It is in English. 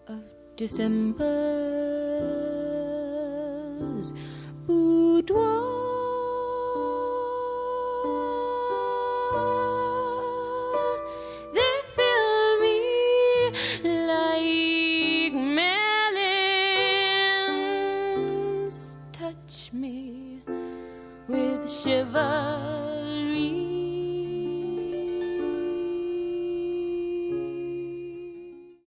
of December's boudoir. They fill me like melons, touch me with shivers.